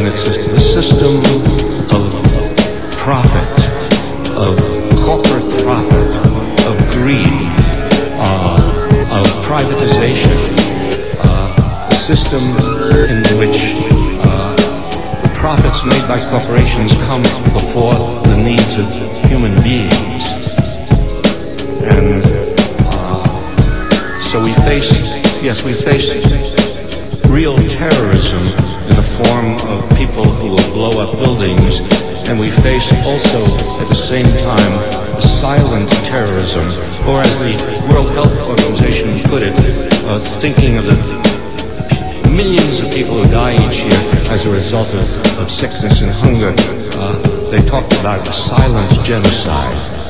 and it's the system of profit, of corporate profit, of greed, of privatization, a system in which profits made by corporations come before the needs of human beings. And so we face real terrorism in the form of people who will blow up buildings, and we face also at the same time silent terrorism, or as the World Health Organization put it, thinking of the millions of people who die each year as a result of sickness and hunger, they talked about a silent genocide.